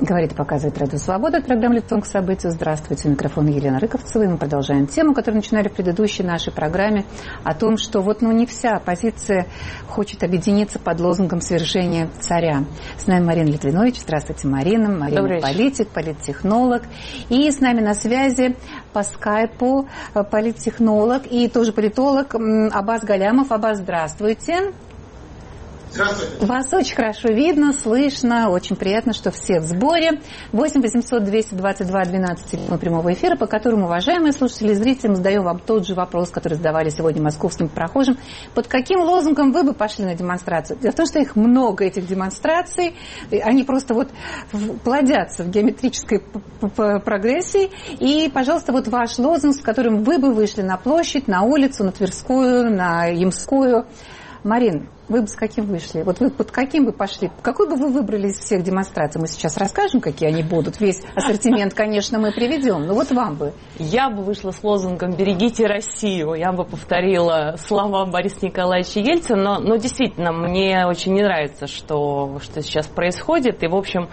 Говорит и показывает Радио Свобода. Это программа «Лицом к событию». Здравствуйте. У микрофона Елена Рыковцева. И мы продолжаем тему, которую начинали в предыдущей нашей программе, о том, что не вся оппозиция хочет объединиться под лозунгом свержения царя. С нами Марина Литвинович. Здравствуйте, Марина. Марина политик, политтехнолог. И с нами на связи по скайпу политтехнолог и тоже политолог Аббас Галямов. Аббас, здравствуйте. Здравствуйте. Вас очень хорошо видно, слышно, очень приятно, что все в сборе. 8 800 222 12, телефон прямого эфира, по которому, уважаемые слушатели и зрители, мы задаем вам тот же вопрос, который задавали сегодня московским прохожим. Под каким лозунгом вы бы пошли на демонстрацию? Дело в том, что их много, этих демонстраций, они просто плодятся в геометрической прогрессии. И, пожалуйста, ваш лозунг, с которым вы бы вышли на площадь, на улицу, на Тверскую, на Ямскую. Марин, вы бы с каким вышли? Вы под каким бы пошли? Какой бы вы выбрали из всех демонстраций? Мы сейчас расскажем, какие они будут. Весь ассортимент, конечно, мы приведем. Но вам бы. Я бы вышла с лозунгом «Берегите Россию». Я бы повторила слова Бориса Николаевича Ельцина. Но действительно, мне очень не нравится, что сейчас происходит. И, в общем,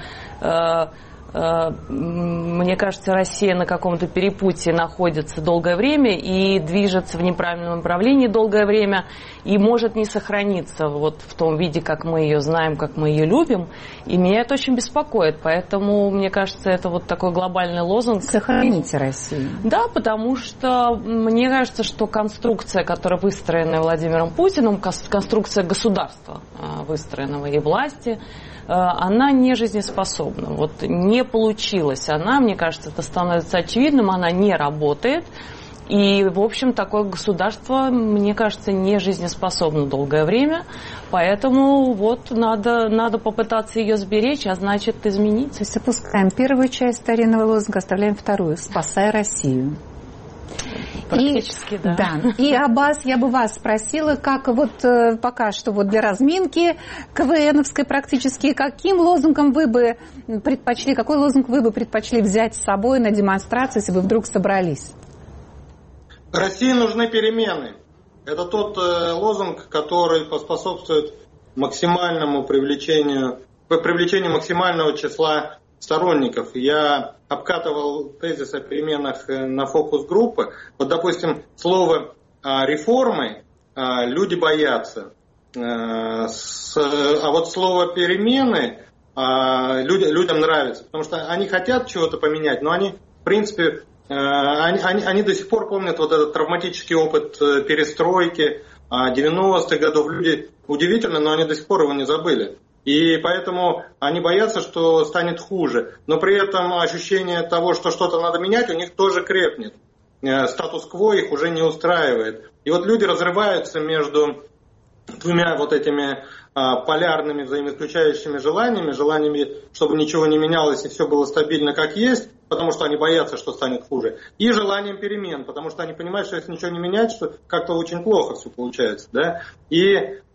мне кажется, Россия на каком-то перепутье находится долгое время и движется в неправильном направлении долгое время и может не сохраниться в том виде, как мы ее знаем, как мы ее любим. И меня это очень беспокоит. Поэтому, мне кажется, это такой глобальный лозунг. Сохраните Россию. Да, потому что мне кажется, что конструкция, которая выстроена Владимиром Путиным, конструкция государства, выстроенного и власти, она не жизнеспособна. Не получилась она, мне кажется, это становится очевидным, она не работает. И, в общем, такое государство, мне кажется, не жизнеспособно долгое время. Поэтому надо попытаться ее сберечь, а значит изменить. То есть опускаем первую часть старинного лозунга, оставляем вторую. «Спасай Россию». Практически, да. И, Аббас, я бы вас спросила, как пока что для разминки КВНовской практически, каким лозунгом вы бы предпочли, какой лозунг вы бы предпочли взять с собой на демонстрацию, если вы вдруг собрались? России нужны перемены. Это тот лозунг, который поспособствует максимальному привлечению максимального числа сторонников. Я обкатывал тезис о переменах на фокус-группы. Допустим, слово «реформы» люди боятся. А слово «перемены» людям нравится, потому что они хотят чего-то поменять, но они, в принципе, они до сих пор помнят этот травматический опыт перестройки 90-х годов. Люди удивительно, но они до сих пор его не забыли. И поэтому они боятся, что станет хуже. Но при этом ощущение того, что что-то надо менять, у них тоже крепнет. Статус-кво их уже не устраивает. И люди разрываются между двумя этими полярными взаимоисключающими желаниями, чтобы ничего не менялось и все было стабильно как есть, потому что они боятся, что станет хуже, и желанием перемен, потому что они понимают, что если ничего не менять, что как-то очень плохо все получается. Да? И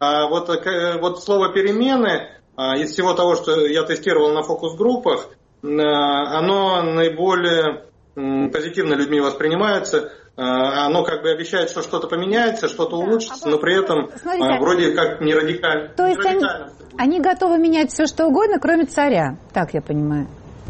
слово «перемены» из всего того, что я тестировал на фокус-группах, оно наиболее позитивно людьми воспринимается. Оно обещает, что что-то поменяется, что-то улучшится, но при этом вроде как не радикально. То есть они готовы менять все, что угодно, кроме царя, так я понимаю.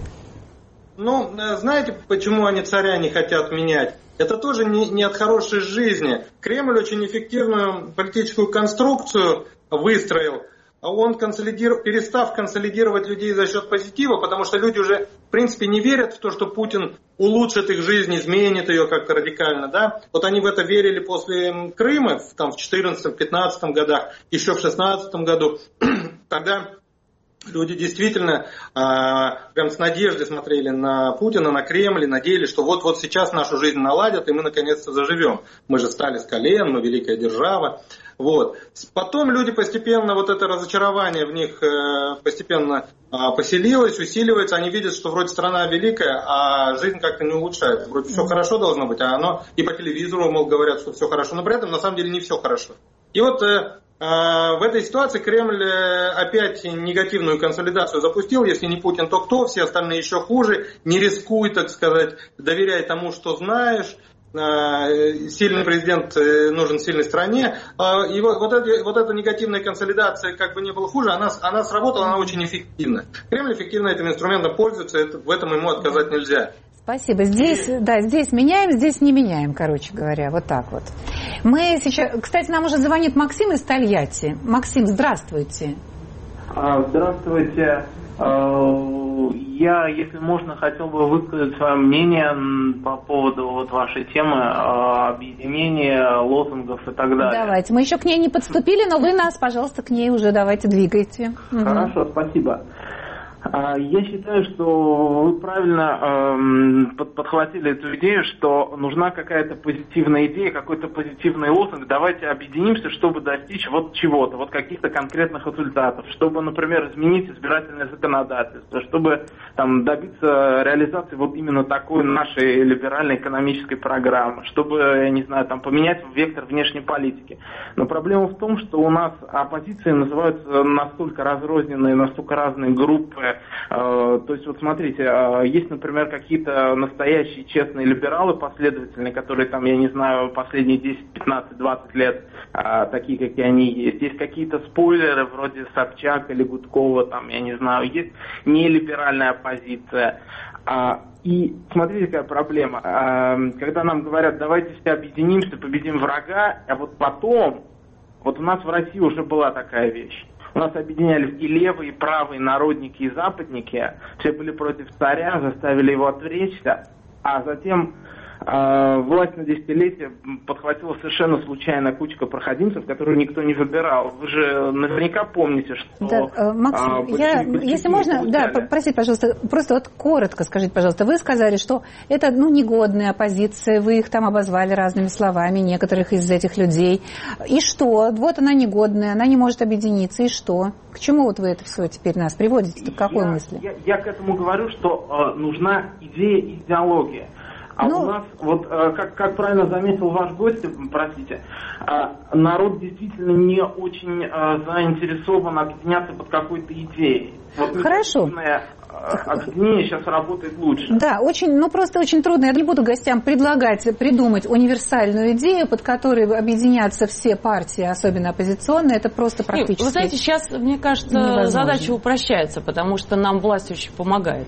Знаете, почему они царя не хотят менять? Это тоже не от хорошей жизни. Кремль очень эффективную политическую конструкцию выстроил. Он перестав консолидировать людей за счет позитива, потому что люди уже, в принципе, не верят в то, что Путин улучшит их жизнь, изменит ее как-то радикально. Да? Они в это верили после Крыма, в 2014-2015 годах, еще в 2016 году. Тогда люди действительно прям с надеждой смотрели на Путина, на Кремль, и надеялись, что вот сейчас нашу жизнь наладят, и мы наконец-то заживем. Мы же встали с колен, мы великая держава. Потом люди постепенно, это разочарование в них постепенно поселилось, усиливается. Они видят, что вроде страна великая, а жизнь как-то не улучшается. Вроде все хорошо должно быть, а оно и по телевизору, говорят, что все хорошо, но при этом на самом деле не все хорошо. И в этой ситуации Кремль опять негативную консолидацию запустил. Если не Путин, то кто? Все остальные еще хуже. Не рискуй, так сказать, доверяй тому, что знаешь. сильный президент нужен сильной стране. И вот эта негативная консолидация, как бы не было хуже, она сработала, она очень эффективна. Кремль эффективно этим инструментом пользуется, в этом ему отказать нельзя. Спасибо. Здесь меняем, здесь не меняем, короче говоря, вот так вот. Мы сейчас, кстати, нам уже звонит Максим из Тольятти. Максим, здравствуйте. Здравствуйте. Я, если можно, хотел бы высказать свое мнение по поводу вот вашей темы объединения лозунгов и так далее. Давайте. Мы еще к ней не подступили, но вы нас, пожалуйста, к ней уже давайте двигайте. Хорошо, спасибо. Я считаю, что вы правильно подхватили эту идею, что нужна какая-то позитивная идея, какой-то позитивный лозунг. Давайте объединимся, чтобы достичь вот чего-то, вот каких-то конкретных результатов, чтобы, например, изменить избирательное законодательство, чтобы там добиться реализации вот именно такой нашей либеральной экономической программы, чтобы, я не знаю, там поменять вектор внешней политики. Но проблема в том, что у нас оппозиции называются настолько разрозненные, настолько разные группы. То есть, вот смотрите, есть, например, какие-то настоящие честные либералы, последовательные, которые там, я не знаю, последние 10, 15, 20 лет, такие, какие они есть. Есть какие-то спойлеры, вроде Собчак или Гудкова, там, я не знаю, есть нелиберальная оппозиция. И смотрите, какая проблема. Когда нам говорят, давайте все объединимся, победим врага, а вот потом, вот у нас в России уже была такая вещь. У нас объединялись и левые, и правые, народники, и западники. Все были против царя, заставили его отречься. А затем власть на десятилетие подхватила совершенно случайно кучка проходимцев, которую никто не выбирал. Вы же наверняка помните, что... Да, Максим, если можно, простите, пожалуйста, просто вот коротко скажите, пожалуйста, вы сказали, что это негодная оппозиция, вы их там обозвали разными словами, некоторых из этих людей. И что? Вот она негодная, она не может объединиться, и что? К чему вот вы это все теперь нас приводите? К какой мысли? Я к этому говорю, что нужна идея, идеология. У нас, вот как правильно заметил ваш гость, простите, народ действительно не очень заинтересован объединяться под какой-то идеей. Вот хорошо. Объединение сейчас работает лучше. Да, просто очень трудно. Я не буду гостям придумать универсальную идею, под которой объединятся все партии, особенно оппозиционные. Это просто практически Вы знаете, сейчас, мне кажется, невозможно. Задача упрощается, потому что нам власть очень помогает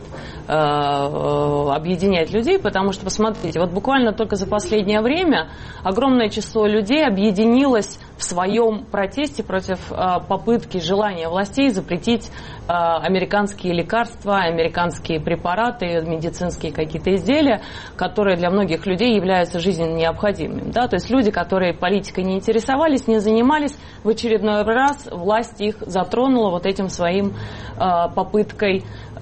объединять людей, потому что, посмотрите, вот буквально только за последнее время огромное число людей объединилось в своем протесте против попытки, желания властей запретить американские лекарства, американские препараты, медицинские какие-то изделия, которые для многих людей являются жизненно необходимыми. Да? То есть люди, которые политикой не интересовались, не занимались, в очередной раз власть их затронула вот этим своим попыткой,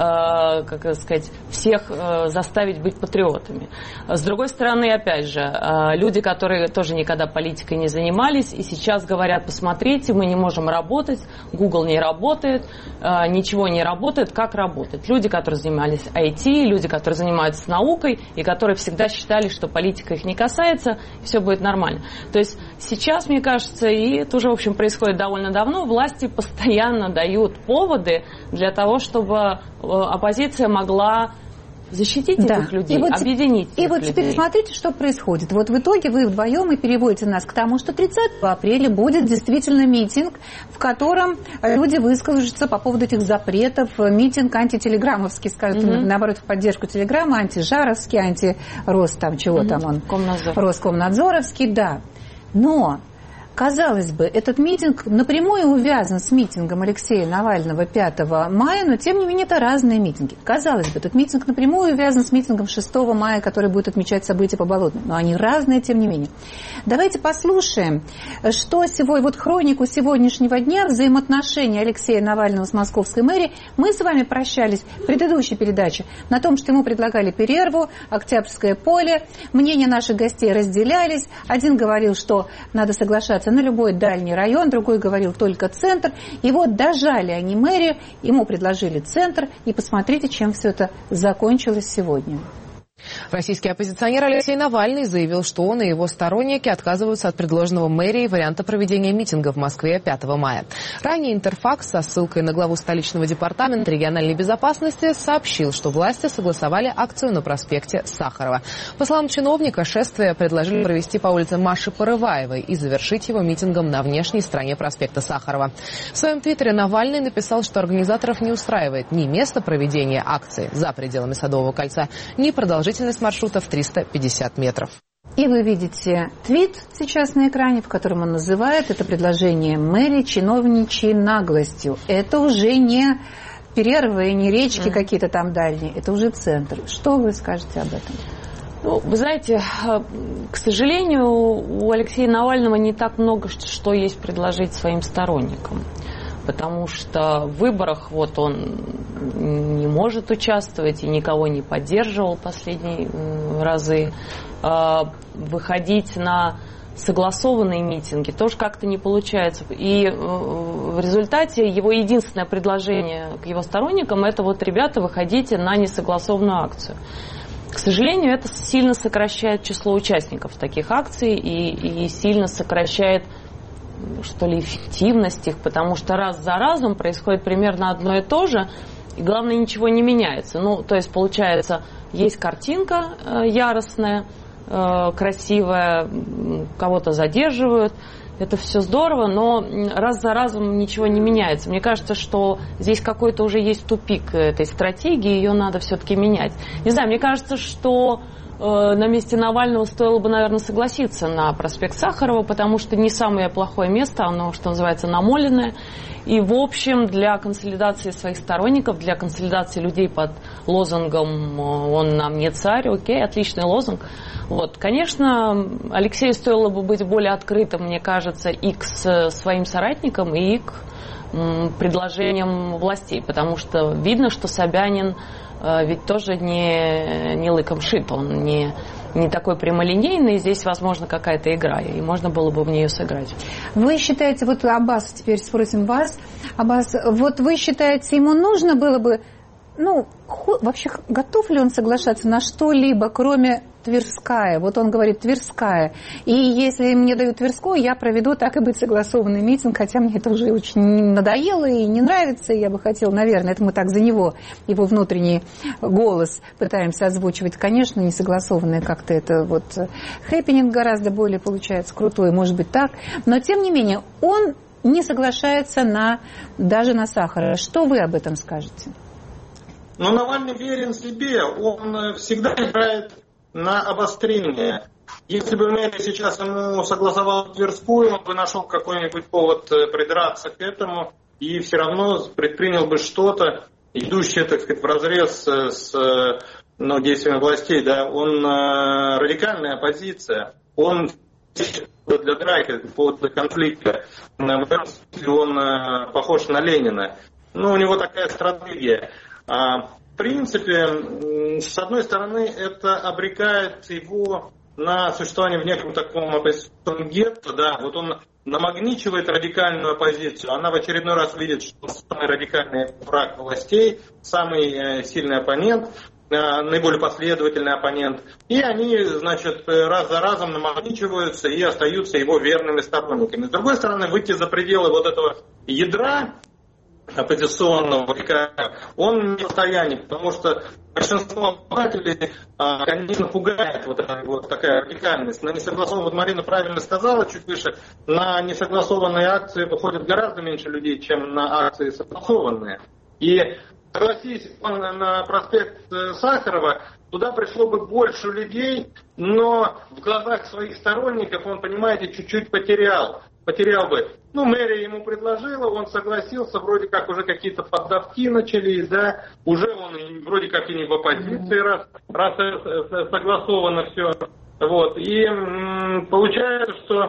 всех заставить быть патриотами. С другой стороны, опять же, люди, которые тоже никогда политикой не занимались, и сейчас говорят, посмотрите, мы не можем работать, Google не работает, ничего не работает, как работает. Люди, которые занимались IT, люди, которые занимаются наукой, и которые всегда считали, что политика их не касается, и все будет нормально. То есть сейчас, мне кажется, и это уже, в общем, происходит довольно давно, власти постоянно дают поводы для того, чтобы оппозиция могла защитить этих людей, объединить этих людей. И вот теперь смотрите, что происходит. Вот в итоге вы вдвоем и переводите нас к тому, что 30 апреля будет действительно митинг, в котором люди выскажутся по поводу этих запретов. Митинг антителеграммовский, скажут, наоборот, в поддержку телеграмма, антижаровский, антирос, там чего там он, Роскомнадзоровский, да. Но казалось бы, этот митинг напрямую увязан с митингом Алексея Навального 5 мая, но тем не менее это разные митинги. Казалось бы, этот митинг напрямую увязан с митингом 6 мая, который будет отмечать события по Болотному, но они разные тем не менее. Давайте послушаем, что сегодня, вот хронику сегодняшнего дня взаимоотношений Алексея Навального с московской мэрией. Мы с вами прощались в предыдущей передаче на том, что ему предлагали перерву, Октябрьское поле, мнения наших гостей разделялись. Один говорил, что надо соглашаться на любой дальний район, другой говорил только центр. И вот дожали они мэрию, ему предложили центр, и посмотрите, чем все это закончилось сегодня. Российский оппозиционер Алексей Навальный заявил, что он и его сторонники отказываются от предложенного мэрией варианта проведения митинга в Москве 5 мая. Ранее Интерфакс со ссылкой на главу столичного департамента региональной безопасности сообщил, что власти согласовали акцию на проспекте Сахарова. По словам чиновника, шествие предложили провести по улице Маши Порываевой и завершить его митингом на внешней стороне проспекта Сахарова. В своем твиттере Навальный написал, что организаторов не устраивает ни место проведения акции за пределами Садового кольца, ни продолжительность маршрута в 350 метров. И вы видите твит сейчас на экране, в котором он называет это предложение мэрии чиновничьей наглостью. Это уже не перервы, не речки какие-то там дальние, это уже центр. Что вы скажете об этом? Ну, вы знаете, к сожалению, у Алексея Навального не так много, что есть предложить своим сторонникам. Потому что в выборах вот он не может участвовать и никого не поддерживал последние разы. Выходить на согласованные митинги тоже как-то не получается. И в результате его единственное предложение к его сторонникам – это вот, ребята, выходите на несогласованную акцию. К сожалению, это сильно сокращает число участников таких акций и сильно сокращает, что ли, эффективность их, потому что раз за разом происходит примерно одно и то же, и главное, ничего не меняется. Ну, то есть, получается, есть картинка яростная, красивая, кого-то задерживают, это все здорово, но раз за разом ничего не меняется. Мне кажется, что здесь какой-то уже есть тупик этой стратегии, ее надо все-таки менять. Не знаю, мне кажется, что на месте Навального стоило бы, наверное, согласиться на проспект Сахарова, потому что не самое плохое место, оно, что называется, намоленное. И, в общем, для консолидации своих сторонников, для консолидации людей под лозунгом «Он нам не царь», окей, отличный лозунг. Вот, конечно, Алексею стоило бы быть более открытым, мне кажется, и к своим соратникам, и к предложениям властей, потому что видно, что Собянин ведь тоже не лыком шит, он не такой прямолинейный, здесь, возможно, какая-то игра, и можно было бы в нее сыграть. Вы считаете, вот Аббас, теперь спросим вас, Аббас, вот вы считаете, ему нужно было бы, ну, вообще готов ли он соглашаться на что-либо, кроме Тверская? Вот он говорит Тверская. И если мне дают Тверскую, я проведу так и быть согласованный митинг, хотя мне это уже очень надоело и не нравится, и я бы хотела, наверное, это мы так за него, его внутренний голос пытаемся озвучивать. Конечно, не согласованный как-то это вот хэппининг гораздо более получается крутой, может быть так, но тем не менее он не соглашается даже на Сахарова. Что вы об этом скажете? Но Навальный верен себе, он всегда играет на обострение. Если бы мэрия сейчас ему согласовал Тверскую, он бы нашел какой-нибудь повод придраться к этому и все равно предпринял бы что-то, идущее, так сказать, вразрез с действиями властей. Да? Он радикальная оппозиция, он для драки, для конфликта. В этом смысле он похож на Ленина. У него такая стратегия. В принципе, с одной стороны, это обрекает его на существование в неком таком оппозиционном гетто. Да, вот он намагничивает радикальную оппозицию. Она в очередной раз видит, что самый радикальный враг властей, самый сильный оппонент, наиболее последовательный оппонент. И они, значит, раз за разом намагничиваются и остаются его верными сторонниками. С другой стороны, выйти за пределы вот этого ядра оппозиционного, он не в состоянии, потому что большинство обывателей, конечно, пугает вот такая радикальность. На несогласованные, вот Марина правильно сказала чуть выше, на несогласованные акции выходит гораздо меньше людей, чем на акции согласованные. И согласись, он на проспект Сахарова, туда пришло бы больше людей, но в глазах своих сторонников он, понимаете, чуть-чуть потерял бы. Мэрия ему предложила, он согласился, вроде как уже какие-то поддавки начались, да, уже он вроде как и не в оппозиции, раз согласовано все. Вот. И получается,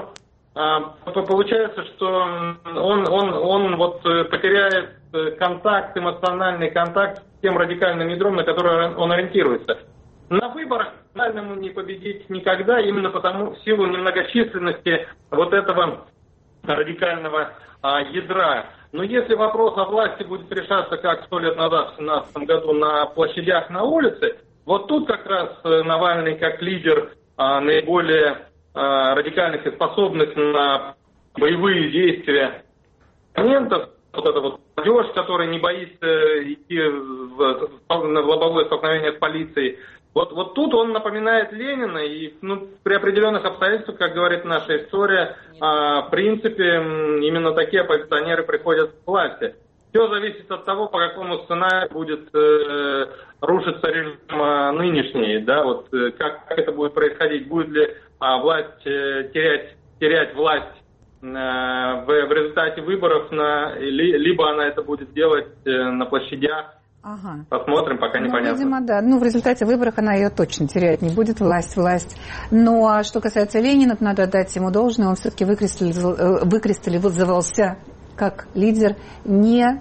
что он вот потеряет контакт, эмоциональный контакт с тем радикальным ядром, на которое он ориентируется. На выборах ему не победить никогда, именно потому, в силу немногочисленности вот этого радикального ядра. Но если вопрос о власти будет решаться, как 100 лет назад, в 2017 году, на площадях, на улице, Вот тут как раз Навальный как лидер наиболее радикальных и способных на боевые действия моментов, вот эта вот молодежь, которая не боится идти на лобовое столкновение с полицией. Вот тут он напоминает Ленина, и при определенных обстоятельствах, как говорит наша история, в принципе, именно такие оппозиционеры приходят к власти. Все зависит от того, по какому сценарию будет рушиться режим нынешний, да, вот как это будет происходить, будет ли власть терять власть в результате выборов, либо она это будет делать на площадях. Ага. Посмотрим, пока непонятно. Видимо, да. В результате выборов она ее точно терять не будет, власть. Но что касается Ленина, надо отдать ему должное, он все-таки выкристаллизовался как лидер не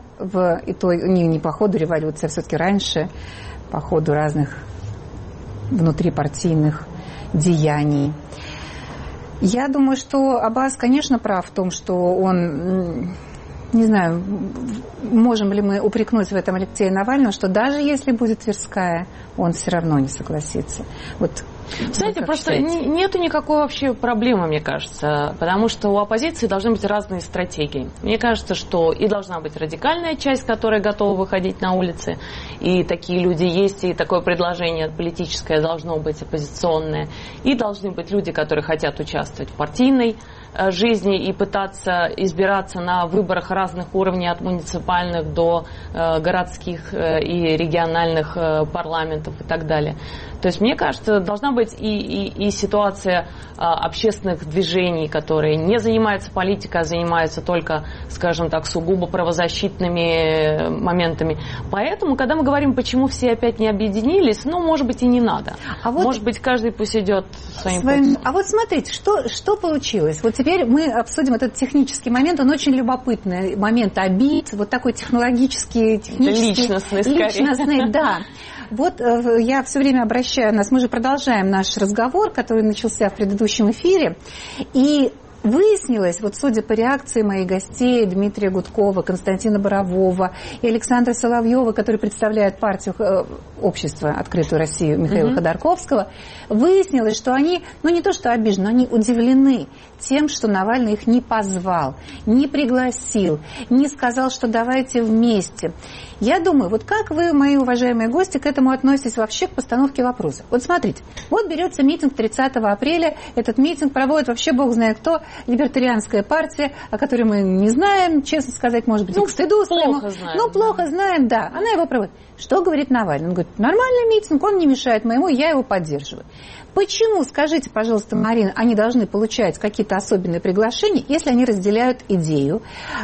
по ходу революции, а все-таки раньше, по ходу разных внутрипартийных деяний. Я думаю, что Аббас, конечно, прав в том, что он... Не знаю, можем ли мы упрекнуть в этом Алексея Навального, что даже если будет Тверская, он все равно не согласится. Знаете, просто нету никакой вообще проблемы, мне кажется, потому что у оппозиции должны быть разные стратегии. Мне кажется, что и должна быть радикальная часть, которая готова выходить на улицы, и такие люди есть, и такое предложение политическое должно быть оппозиционное, и должны быть люди, которые хотят участвовать в партийной жизни и пытаться избираться на выборах разных уровней, от муниципальных до городских и региональных парламентов и так далее. То есть, мне кажется, должна быть и ситуация общественных движений, которые не занимаются политикой, а занимаются только, скажем так, сугубо правозащитными моментами. Поэтому, когда мы говорим, почему все опять не объединились, может быть, и не надо. Может быть, каждый пусть идет своим путем. А вот смотрите, что получилось? Вот теперь мы обсудим этот технический момент, он очень любопытный, момент обид, вот такой технический, личностный, да. Вот я все время обращаю нас, мы же продолжаем наш разговор, который начался в предыдущем эфире, и выяснилось, судя по реакции моих гостей, Дмитрия Гудкова, Константина Борового и Александра Соловьева, который представляет партию общества «Открытую Россию» Михаила Ходорковского, выяснилось, что они, не то что обижены, они удивлены тем, что Навальный их не позвал, не пригласил, не сказал, что давайте вместе. Я думаю, как вы, мои уважаемые гости, к этому относитесь вообще к постановке вопроса? Смотрите, берется митинг 30 апреля, этот митинг проводит вообще бог знает кто, либертарианская партия, о которой мы не знаем, честно сказать, может быть, и к стыду своему. Плохо знаем, да. Она его проводит. Что говорит Навальный? Он говорит, нормальный митинг, он не мешает моему, я его поддерживаю. Почему, скажите, пожалуйста, Марина, они должны получать какие-то особенные приглашения, если они разделяют идею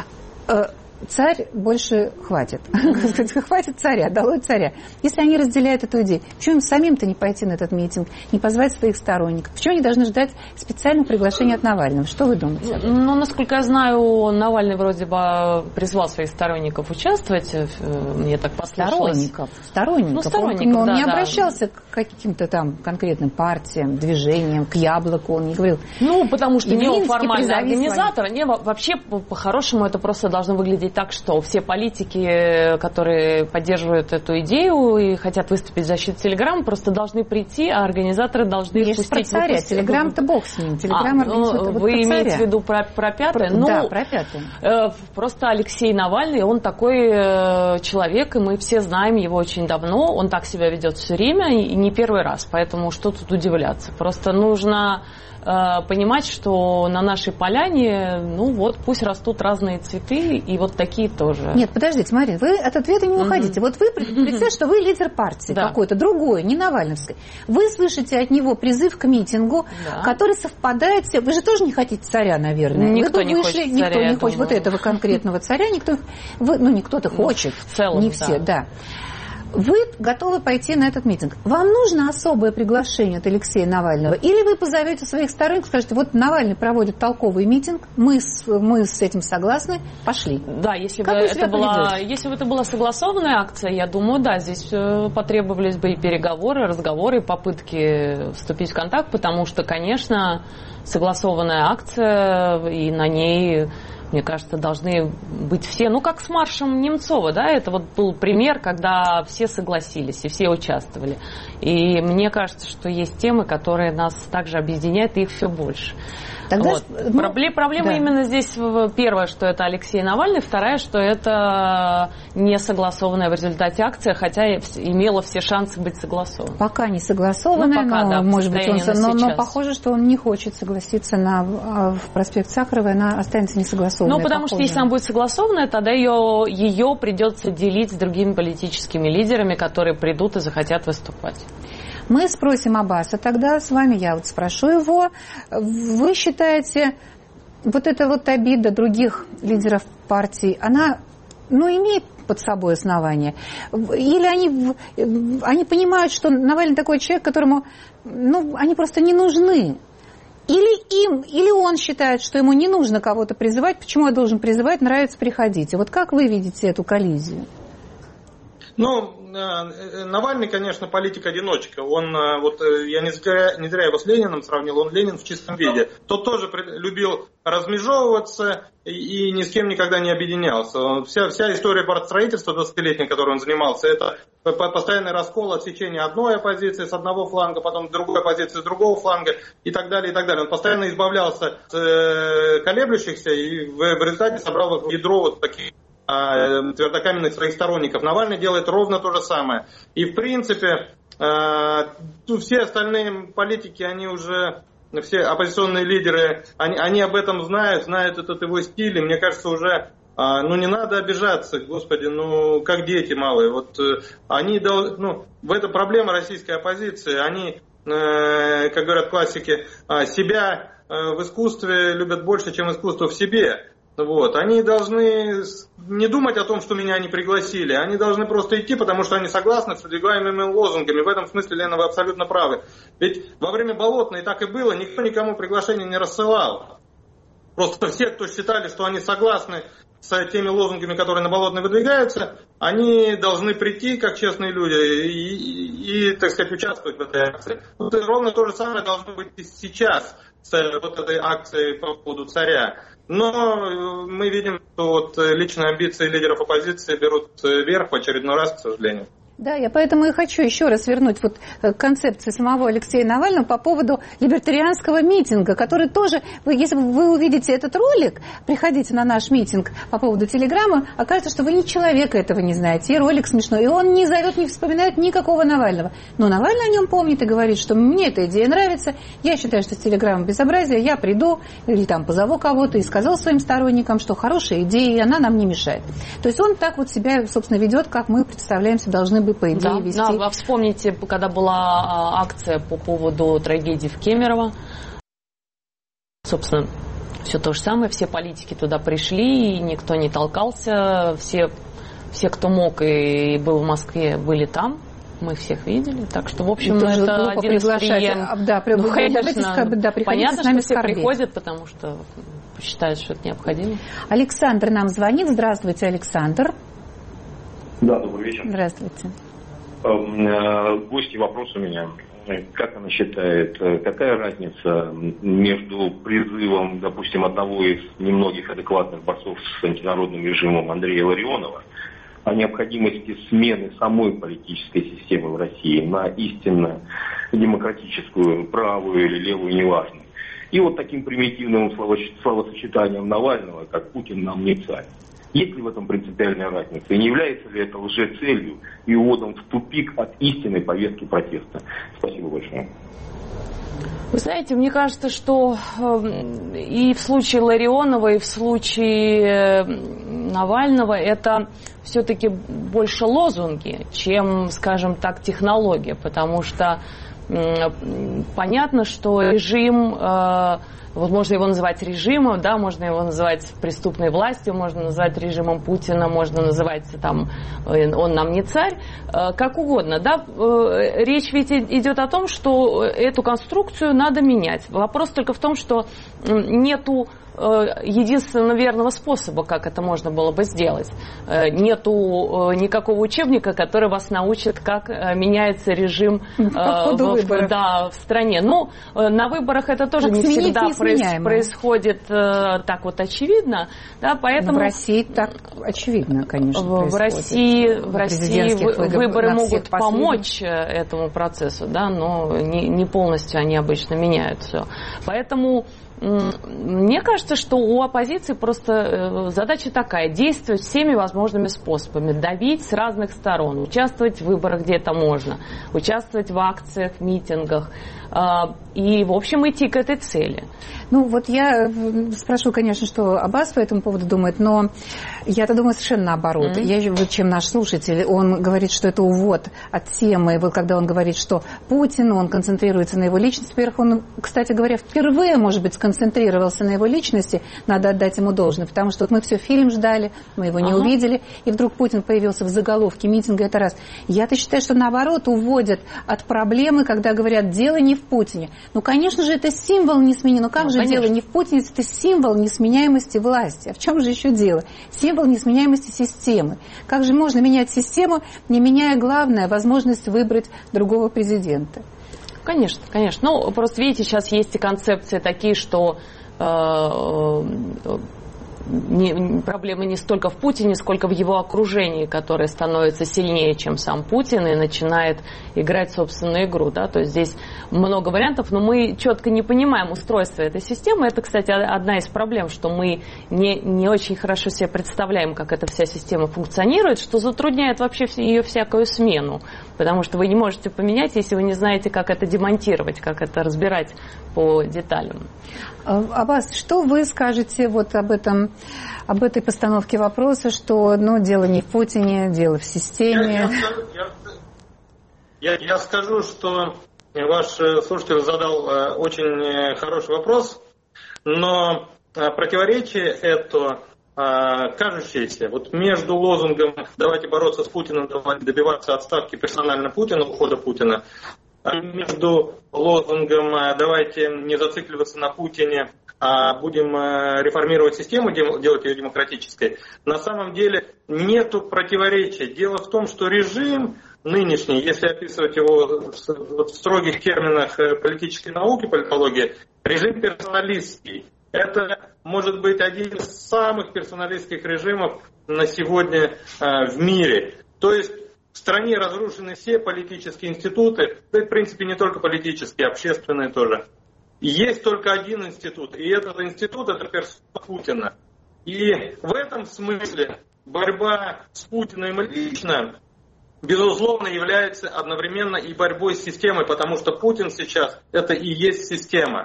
«царь больше хватит». Хватит царя, долой царя. Если они разделяют эту идею, почему им самим-то не пойти на этот митинг, не позвать своих сторонников? Почему они должны ждать специального приглашения от Навального? Что вы думаете? Насколько я знаю, Навальный вроде бы призвал своих сторонников участвовать. Мне так послышалось. Сторонников. Он не обращался к каким-то там конкретным партиям, движениям, к Яблоку, он не говорил. Потому что не формальный организатор. Вообще, по-хорошему, это просто должно выглядеть так, что все политики, которые поддерживают эту идею и хотят выступить в защиту Телеграма, просто должны прийти, а организаторы должны их пустить. Про царя. Телеграм-то бог с ним. Вы имеете в виду про пятое? Да, про пятое. Просто Алексей Навальный, он такой человек, и мы все знаем его очень давно. Он так себя ведет все время и не первый раз. Поэтому что тут удивляться? Просто нужно понимать, что на нашей поляне, пусть растут разные цветы, и такие тоже. Нет, подождите, Марина, вы от ответа не уходите. Вы представьте, что вы лидер партии какой-то, другой, не Навальновской. Вы слышите от него призыв к митингу, который совпадает... Вы же тоже не хотите царя, наверное. Никто не хочет царя. Никто не хочет этого конкретного царя. Кто-то хочет. В целом, не все, да. Вы готовы пойти на этот митинг. Вам нужно особое приглашение от Алексея Навального? Или вы позовете своих сторонников, скажете, Навальный проводит толковый митинг, мы с этим согласны, пошли. Да, если бы это была согласованная акция, я думаю, да, здесь потребовались бы и переговоры, разговоры, и попытки вступить в контакт, потому что, конечно, согласованная акция, и на ней Мне кажется, должны быть все, как с маршем Немцова, да, это вот был пример, когда все согласились и все участвовали. И мне кажется, что есть темы, которые нас также объединяют, и их все больше. Тогда, Проблема да. именно здесь, первое, что это Алексей Навальный, вторая, что это не согласованная в результате акция, хотя имела все шансы быть согласованной. Пока не согласованная, пока, да, может быть, но похоже, что он не хочет согласиться в проспект Сахаровой, она останется несогласованной. Потому что если она будет согласованная, тогда ее придется делить с другими политическими лидерами, которые придут и захотят выступать. Мы спросим Аббаса тогда с вами, я вот спрошу его. Вы считаете, вот эта вот обида других лидеров партий, она, имеет под собой основание? Или они понимают, что Навальный такой человек, которому, они просто не нужны? Или он считает, что ему не нужно кого-то призывать, почему я должен призывать, нравится, приходите. Вот как вы видите эту коллизию? Навальный, конечно, политик-одиночка. Я не зря его с Лениным сравнил, он Ленин в чистом виде. Тот тоже любил размежевываться и ни с кем никогда не объединялся. Вся история партстроительства 20-летней, которой он занимался, это постоянный раскол, отсечение одной оппозиции с одного фланга, потом другой оппозиции с другого фланга и так далее, и так далее. Он постоянно избавлялся от колеблющихся и в результате собрал ядро вот таких твердокаменных своих сторонников. Навальный делает ровно то же самое. И в принципе все остальные политики, они уже, все оппозиционные лидеры, они об этом знают этот его стиль. И мне кажется, уже не надо обижаться, господи, как дети малые. Они в этом проблема российской оппозиции. Они, как говорят классики, себя в искусстве любят больше, чем искусство в себе. Они должны не думать о том, что меня не пригласили. Они должны просто идти, потому что они согласны с выдвигаемыми лозунгами. В этом смысле, Лена, вы абсолютно правы. Ведь во время Болотной так и было. Никто никому приглашение не рассылал. Просто все, кто считали, что они согласны с теми лозунгами, которые на Болотной выдвигаются, они должны прийти, как честные люди, и так сказать, участвовать в этой акции. Ровно то же самое должно быть и сейчас с этой акцией по поводу царя. Но мы видим, что личные амбиции лидеров оппозиции берут верх в очередной раз, к сожалению. Да, я поэтому и хочу еще раз вернуть к концепции самого Алексея Навального по поводу либертарианского митинга, который тоже, если вы увидите этот ролик, приходите на наш митинг по поводу телеграммы, окажется, что вы ни человека этого не знаете, и ролик смешной, и он не зовет, не вспоминает никакого Навального. Но Навальный о нем помнит и говорит, что мне эта идея нравится, я считаю, что телеграмма безобразие, я приду или позову кого-то и сказал своим сторонникам, что хорошая идея, и она нам не мешает. То есть он так себя, собственно, ведет, как мы представляемся, должны бы, по идее, вести. Да, вспомните, когда была акция по поводу трагедии в Кемерово. Собственно, все то же самое, все политики туда пришли, и никто не толкался, все, кто мог и был в Москве, были там. Мы всех видели, так что, в общем, это один из прием. Да, понятно, что все приходят, потому что считают, что это необходимо. Александр нам звонит. Здравствуйте, Александр. Да, добрый вечер. Здравствуйте. Гости, вопрос у меня. Как она считает, какая разница между призывом, допустим, одного из немногих адекватных борцов с антинародным режимом Андрея Ларионова о необходимости смены самой политической системы в России на истинно демократическую, правую или левую, неважно. И таким примитивным словосочетанием Навального, как «Путин нам не царь». Есть ли в этом принципиальная разница? И не является ли это лжецелью и уводом в тупик от истинной повестки протеста? Спасибо большое. Вы знаете, мне кажется, что и в случае Ларионова, и в случае Навального это все-таки больше лозунги, чем, скажем так, технология. Потому что понятно, что режим... можно его называть режимом, да, можно его называть преступной властью, можно называть режимом Путина, можно называть он нам не царь, как угодно, да. Речь ведь идет о том, что эту конструкцию надо менять. Вопрос только в том, что нету единственно верного способа, как это можно было бы сделать. Нету никакого учебника, который вас научит, как меняется режим в стране. На выборах это тоже не всегда происходит так вот очевидно, да, поэтому... Но в России так очевидно, конечно, в России выборы могут помочь этому процессу, да, но не полностью они обычно меняют все. Поэтому мне кажется, что у оппозиции просто задача такая: действовать всеми возможными способами, давить с разных сторон, участвовать в выборах, где это можно, участвовать в акциях, митингах и, в общем, идти к этой цели. Ну, вот я спрошу, конечно, что Аббас по этому поводу думает, но я-то думаю совершенно наоборот. Чем наш слушатель, он говорит, что это увод от темы. Вот когда он говорит, что Путин, он концентрируется на его личности. Во-первых, он, кстати говоря, впервые, может быть, сконцентрировался на его личности. Надо отдать ему должное, потому что вот мы все фильм ждали, мы его не увидели, и вдруг Путин появился в заголовке митинга. Это раз. Я-то считаю, что наоборот уводят от проблемы, когда говорят, дело не в Путине. Ну, конечно же, это символ несменяемости. Ну, как же дело не в Путине, это символ несменяемости власти. А в чем же еще дело? Символ несменяемости системы. Как же можно менять систему, не меняя главное, возможность выбрать другого президента? Конечно, конечно. Ну, просто видите, сейчас есть и концепции такие, что проблема не столько в Путине, сколько в его окружении, которое становится сильнее, чем сам Путин, и начинает играть собственную игру. Да? То есть здесь много вариантов, но мы четко не понимаем устройство этой системы. Это, кстати, одна из проблем, что мы не очень хорошо себе представляем, как эта вся система функционирует, что затрудняет вообще ее всякую смену. Потому что вы не можете поменять, если вы не знаете, как это демонтировать, как это разбирать по деталям. Аббас, что вы скажете вот об этой постановке вопроса, что дело не в Путине, дело в системе? Я скажу, что ваш слушатель задал очень хороший вопрос, но противоречие это кажущееся. Вот между лозунгом «давайте бороться с Путиным, давайте добиваться отставки персонально Путина, ухода Путина», между лозунгом «давайте не зацикливаться на Путине, а будем реформировать систему, делать ее демократической», на самом деле нету противоречия. Дело в том, что режим нынешний, если описывать его в строгих терминах политической науки, политологии, режим персоналистский. Это может быть один из самых персоналистских режимов на сегодня в мире. То есть в стране разрушены все политические институты, да и в принципе не только политические, общественные тоже. Есть только один институт, и этот институт — это персона Путина. И в этом смысле борьба с Путиным лично, безусловно, является одновременно и борьбой с системой, потому что Путин сейчас — это и есть система.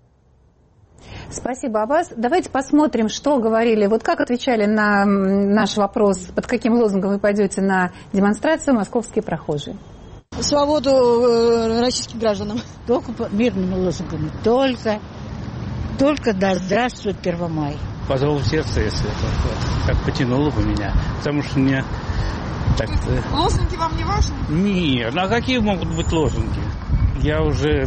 Спасибо, Аббас. Давайте посмотрим, что говорили, вот как отвечали на наш вопрос, под каким лозунгом вы пойдете на демонстрацию московские прохожие. Свободу российским гражданам. Только по мирным лозунгам. Только да здравствует 1 мая. Позову в сердце, если это как потянуло бы меня. Потому что мне так-то... Лозунги вам не важны? Нет, а какие могут быть лозунги? Я уже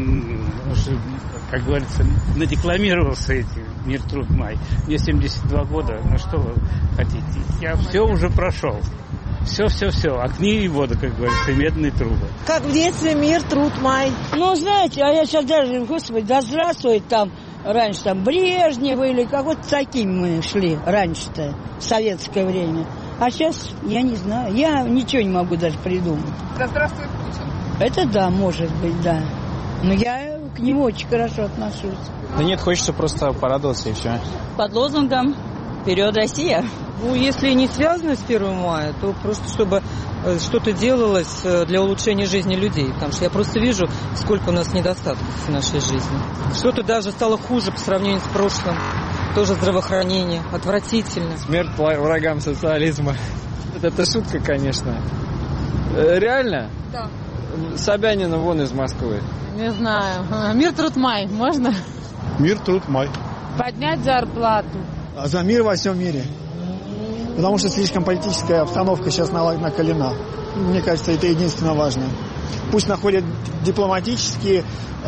как говорится, надекламировался эти «Мир, труд, май». Мне 72 года, ну что вы хотите? Я все уже прошел. Все. Огни и вода, как говорится, и медные трубы. Как в детстве «Мир, труд, май». Ну, знаете, а я сейчас даже, господи, да здравствует там, раньше там Брежнев или как-то такими мы шли раньше-то, в советское время. А сейчас, я не знаю, я ничего не могу даже придумать. Да здравствует Путин. Это да, может быть, да. Но я к нему очень хорошо отношусь. Да нет, хочется просто порадоваться и все. Под лозунгом «Вперед, Россия!». Ну, если не связано с 1 мая, то просто чтобы что-то делалось для улучшения жизни людей. Потому что я просто вижу, сколько у нас недостатков в нашей жизни. Что-то даже стало хуже по сравнению с прошлым. Тоже здравоохранение. Отвратительно. Смерть врагам социализма. Это шутка, конечно. Реально? Да. Собянина вон из Москвы. Не знаю. Мир, труд, май. Можно? Мир, труд, май. Поднять зарплату. За мир во всем мире. Потому что слишком политическая обстановка сейчас накалена. Мне кажется, это единственное важное. Пусть находят дипломатические,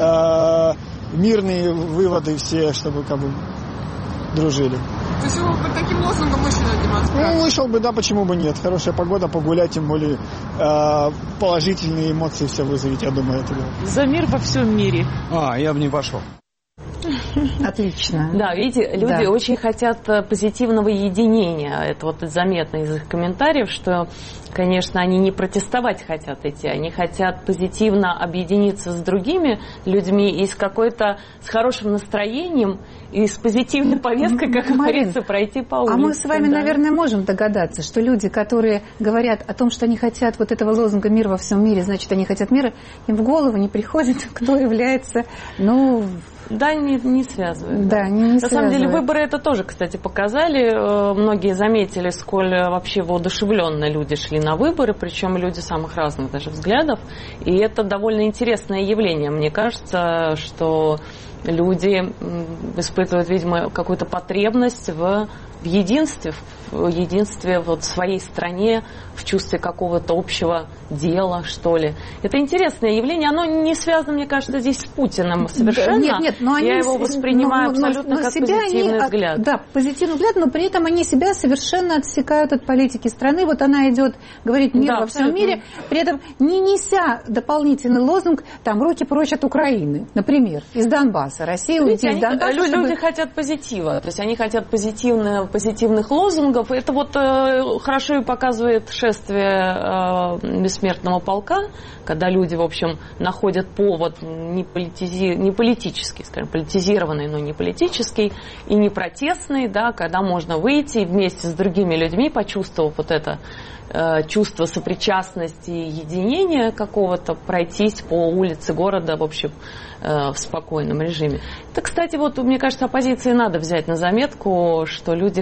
мирные выводы все, чтобы как бы дружили. То есть вы под таким лозунгом вышли на демонстрацию? Ну, вышел бы, да, почему бы нет. Хорошая погода, погулять, тем более положительные эмоции все вызовет, я думаю, это. За мир во всем мире. Я бы не пошел. Отлично. Да, видите, люди очень хотят позитивного единения. Это вот заметно из их комментариев, что, конечно, они не протестовать хотят идти, они хотят позитивно объединиться с другими людьми и с хорошим настроением и с позитивной повесткой, как говорится, пройти по улице. А мы с вами, наверное, можем догадаться, что люди, которые говорят о том, что они хотят вот этого лозунга «Мир во всем мире», значит, они хотят мира, им в голову не приходит, кто является, Да, не связывают. Да, не На самом деле выборы это тоже, кстати, показали. Многие заметили, сколь вообще воодушевленно люди шли на выборы, причем люди самых разных даже взглядов. И это довольно интересное явление. Мне кажется, что люди испытывают, видимо, какую-то потребность в единстве вот в своей стране, в чувстве какого-то общего дела, что ли. Это интересное явление, оно не связано, мне кажется, здесь с Путиным совершенно. Нет, но я его воспринимаю абсолютно как позитивный взгляд. Да, позитивный взгляд, но при этом они себя совершенно отсекают от политики страны. Вот она идет, говорит «Мир во всем мире», при этом не неся дополнительный лозунг там «Руки прочь от Украины», например, из Донбасса. Россия уйти из Донбасса. Люди хотят позитива, то есть они хотят позитивных лозунгов. Это вот хорошо и показывает шествие бессмертного полка, когда люди, в общем, находят повод не политический, скажем, политизированный, но не политический и не протестный, да, когда можно выйти и вместе с другими людьми, почувствовав вот это чувство сопричастности и единения какого-то, пройтись по улице города, в общем, в спокойном режиме. Это, кстати, вот, мне кажется, оппозиции надо взять на заметку, что люди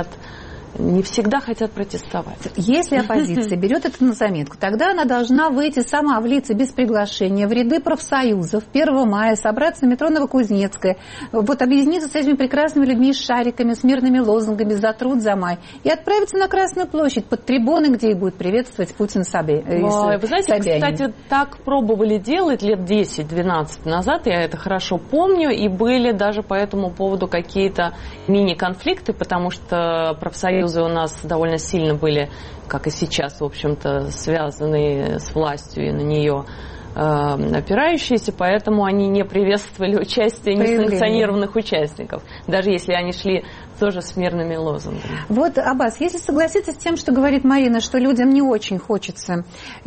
не всегда хотят протестовать. Если оппозиция берет это на заметку, тогда она должна выйти сама в лица без приглашения в ряды профсоюзов 1 мая, собраться на метро Новокузнецкое, вот объединиться с этими прекрасными людьми с шариками, с мирными лозунгами «За труд, за май» и отправиться на Красную площадь под трибуны, где их будет приветствовать Путин Вы знаете, кстати, так пробовали делать лет 10-12 назад, я это хорошо помню, и были даже по этому поводу какие-то мини-конфликты, потому что профсоюзы у нас довольно сильно были, как и сейчас, в общем-то, связаны с властью и на нее опирающиеся, поэтому они не приветствовали участие несанкционированных участников, даже если они шли тоже с мирными лозунгами. Вот, Аббас, если согласиться с тем, что говорит Марина, что людям не очень хочется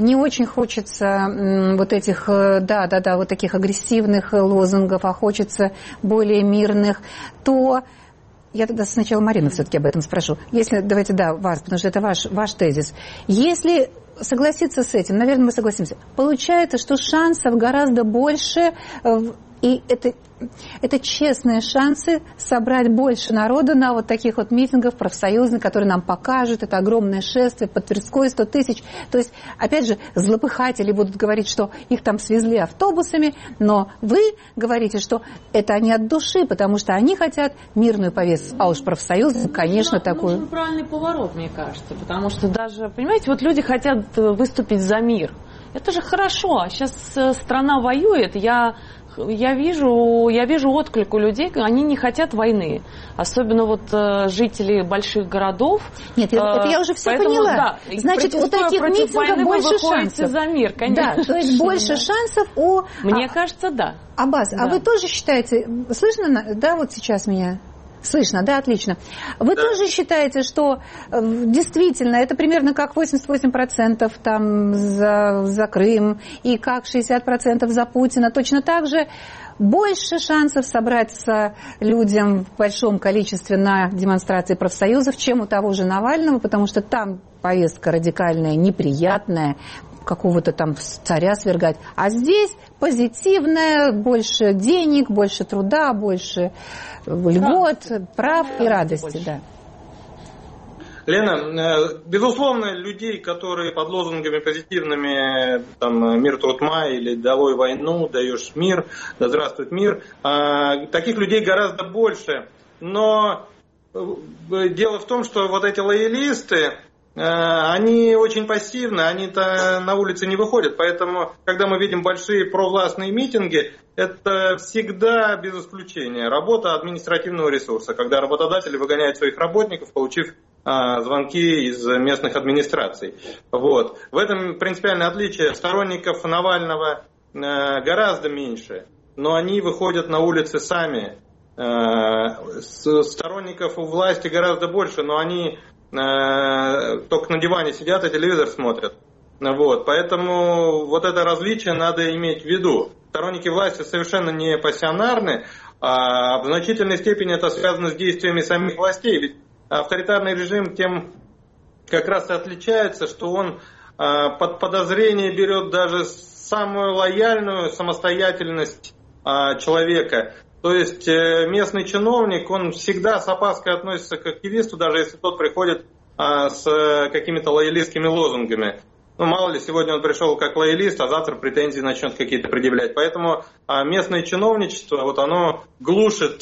вот этих, вот таких агрессивных лозунгов, а хочется более мирных, то я тогда сначала Марину все-таки об этом спрошу. Давайте, вас, потому что это ваш тезис. Если согласиться с этим, наверное, мы согласимся, получается, что шансов гораздо больше, и это честные шансы собрать больше народа на вот таких вот митингах профсоюзных, которые нам покажут. Это огромное шествие под Тверской, 100 тысяч. То есть, опять же, злопыхатели будут говорить, что их там свезли автобусами, но вы говорите, что это они от души, потому что они хотят мирную повестку. А уж профсоюз, конечно, такую. Нужен правильный поворот, мне кажется, потому что даже, понимаете, вот люди хотят выступить за мир. Это же хорошо, а сейчас страна воюет, я вижу отклик у людей, они не хотят войны. Особенно вот жители больших городов. Нет, это я уже все поняла. Да, значит, у таких митингов больше шансов. За мир, конечно. Да, то есть больше шансов у... Мне кажется, да. Аббас, а вы тоже считаете... Слышно, да, вот сейчас меня... Слышно, да, отлично. Вы тоже считаете, что действительно это примерно как 88% там за Крым и как 60% за Путина, точно так же больше шансов собраться людям в большом количестве на демонстрации профсоюзов, чем у того же Навального, потому что там повестка радикальная, неприятная, какого-то там царя свергать. А здесь позитивное, больше денег, больше труда, больше льгот, прав и радости. Да. Лена, безусловно, людей, которые под лозунгами позитивными, там, «Мир, труд, май» или «Долой войну», «Даешь мир», «Да здравствует мир», таких людей гораздо больше. Но дело в том, что вот эти лоялисты, они очень пассивны, они-то на улице не выходят. Поэтому, когда мы видим большие провластные митинги, это всегда, без исключения, работа административного ресурса, когда работодатели выгоняют своих работников, получив звонки из местных администраций. Вот. В этом принципиальное отличие. Сторонников Навального гораздо меньше, но они выходят на улицы сами. Сторонников у власти гораздо больше, но они только на диване сидят и телевизор смотрят. Вот, поэтому вот это различие надо иметь в виду. Сторонники власти совершенно не пассионарны, а в значительной степени это связано с действиями самих властей. Ведь авторитарный режим тем как раз и отличается, что он под подозрение берет даже самую лояльную самостоятельность человека. То есть местный чиновник, он всегда с опаской относится к активисту, даже если тот приходит с какими-то лоялистскими лозунгами. Ну, мало ли, сегодня он пришел как лоялист, а завтра претензии начнет какие-то предъявлять. Поэтому местное чиновничество, вот оно глушит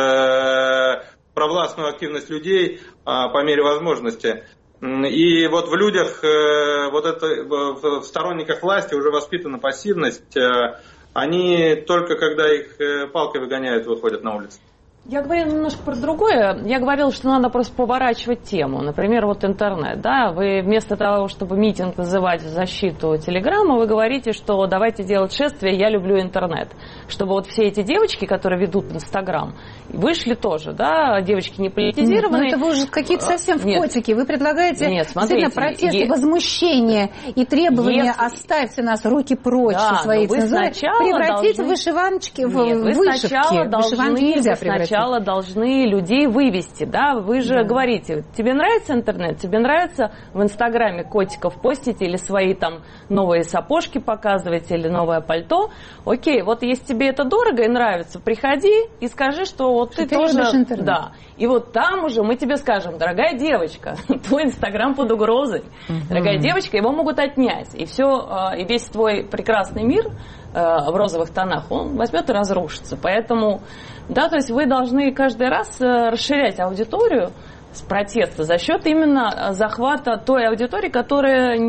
провластную активность людей по мере возможности. И вот в людях, вот это, в сторонниках власти уже воспитана пассивность. Они только когда их палкой выгоняют, выходят на улицу. Я говорила немножко про другое. Я говорила, что надо просто поворачивать тему. Например, вот интернет. Да? Вы вместо того, чтобы митинг называть в защиту Телеграма, вы говорите, что давайте делать шествие «Я люблю интернет». Чтобы вот все эти девочки, которые ведут Инстаграм, вышли тоже, да, девочки не политизированные. Нет, это вы уже какие-то совсем в котики. Вы предлагаете действительно протесты, возмущение и требования «оставьте нас, руки прочь со своей цензурой», превратить в вышиваночки, в вышивки. Вышиванки нельзя превратить. Сначала должны людей вывести, да, вы же говорите, тебе нравится интернет, тебе нравится в Инстаграме котиков постить или свои там новые сапожки показывать или новое пальто, окей, вот если тебе это дорого и нравится, приходи и скажи, что вот ты тоже, да, и вот там уже мы тебе скажем, дорогая девочка, твой Инстаграм под угрозой, дорогая девочка, его могут отнять, и все, и весь твой прекрасный мир в розовых тонах, он возьмет и разрушится, поэтому, да, то есть вы должны каждый раз расширять аудиторию с протеста за счет именно захвата той аудитории, которая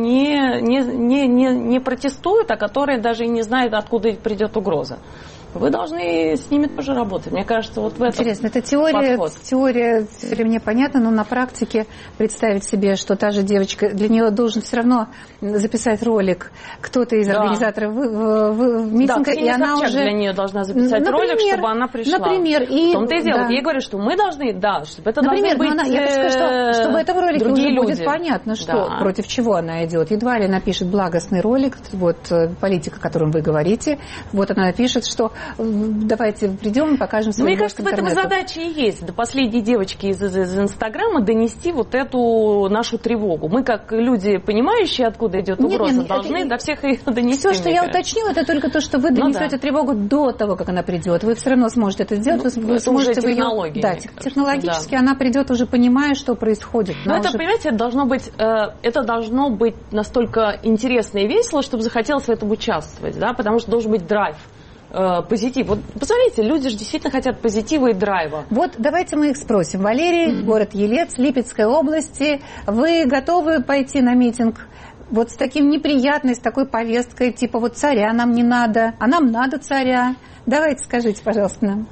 не протестует, а которая даже и не знает, откуда придет угроза. Вы должны с ними тоже работать. Мне кажется, вот в этом интересно, это теория мне понятна, но на практике представить себе, что та же девочка, для нее должен все равно записать ролик кто-то из организаторов митинга, и она уже для нее должна записать ролик, чтобы она пришла. Например, в том-то и дело. Я говорю, что мы должны, чтобы это должны быть я хочу сказать, что в этом ролике уже люди. Будет понятно, что против чего она идет. Едва ли напишет благостный ролик, вот политика, о котором вы говорите, вот она напишет, что давайте придем и покажем свою. Мне кажется, в этом и задача и есть. До последней девочки из Инстаграма донести вот эту нашу тревогу. Мы, как люди, понимающие, откуда идет угроза, должны до всех ее донести. Все, что я уточнила, это только то, что вы донесете тревогу до того, как она придет. Вы все равно сможете это сделать. Вы сможете уже технологии. Да, технологически она придет уже понимая, что происходит. Но это, понимаете, это должно быть настолько интересно и весело, чтобы захотелось в этом участвовать, да, потому что должен быть драйв. Позитив. Вот посмотрите, люди же действительно хотят позитива и драйва. Вот давайте мы их спросим. Валерий, город Елец, Липецкой области. Вы готовы пойти на митинг вот с таким неприятной, с такой повесткой, типа вот царя нам не надо, а нам надо царя? Давайте скажите, пожалуйста, нам.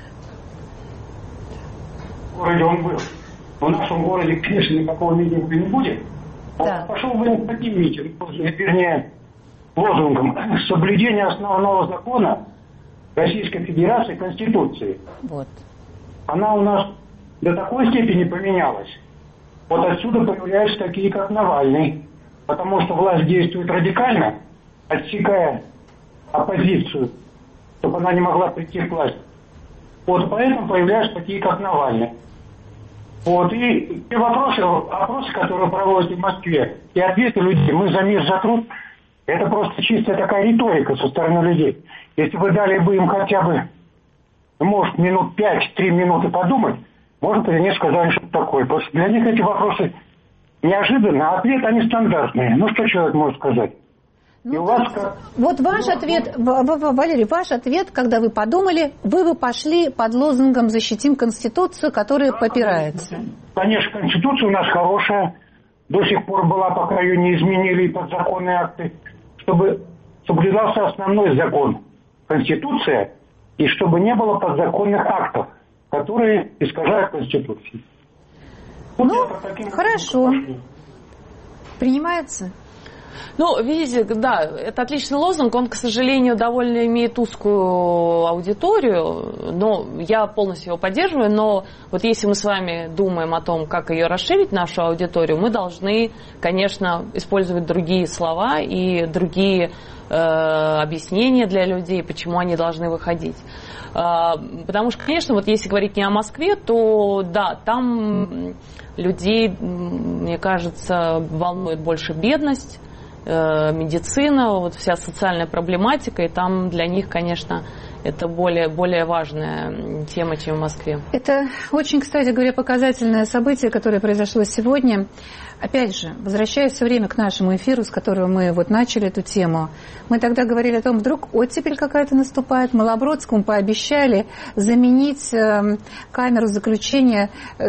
В городе он был. В нашем городе, конечно, никакого митинга не будет. Да. Пошел бы на таким митингом, вернее, лозунгом соблюдения основного закона Российской Федерации, Конституции. Вот. Она у нас до такой степени поменялась. Вот отсюда появляются такие, как Навальный. Потому что власть действует радикально, отсекая оппозицию, чтобы она не могла прийти к власти. Вот поэтому появляются такие, как Навальный. Вот, и те опросы, которые проводят в Москве, и ответы людей, мы за мир, за труд, это просто чистая такая риторика со стороны людей. Если вы дали бы им хотя бы, может, минут 5-3 минуты подумать, может, они сказали, что такое. Потому что для них эти вопросы неожиданные, а ответы они стандартные. Ну, что человек может сказать? Ну, и у вас вот ваш ответ, Валерий, ваш ответ, когда вы подумали, вы бы пошли под лозунгом «Защитим Конституцию», которая попирается. Конечно, Конституция у нас хорошая, до сих пор была, пока ее не изменили подзаконные акты, чтобы соблюдался основной закон – Конституция, и чтобы не было подзаконных актов, которые искажают Конституцию. Ну, хорошо. Принимается? Ну, видите, да, это отличный лозунг, он, к сожалению, довольно имеет узкую аудиторию, но я полностью его поддерживаю, но вот если мы с вами думаем о том, как ее расширить, нашу аудиторию, мы должны, конечно, использовать другие слова и другие объяснения для людей, почему они должны выходить. Потому что, конечно, вот если говорить не о Москве, то да, там людей, мне кажется, волнует больше бедность, медицина, вот вся социальная проблематика, и там для них, конечно, это более важная тема, чем в Москве. Это очень, кстати говоря, показательное событие, которое произошло сегодня. Опять же, возвращаясь все время к нашему эфиру, с которого мы вот начали эту тему, мы тогда говорили о том, вдруг оттепель какая-то наступает. Малобродскому пообещали заменить камеру заключения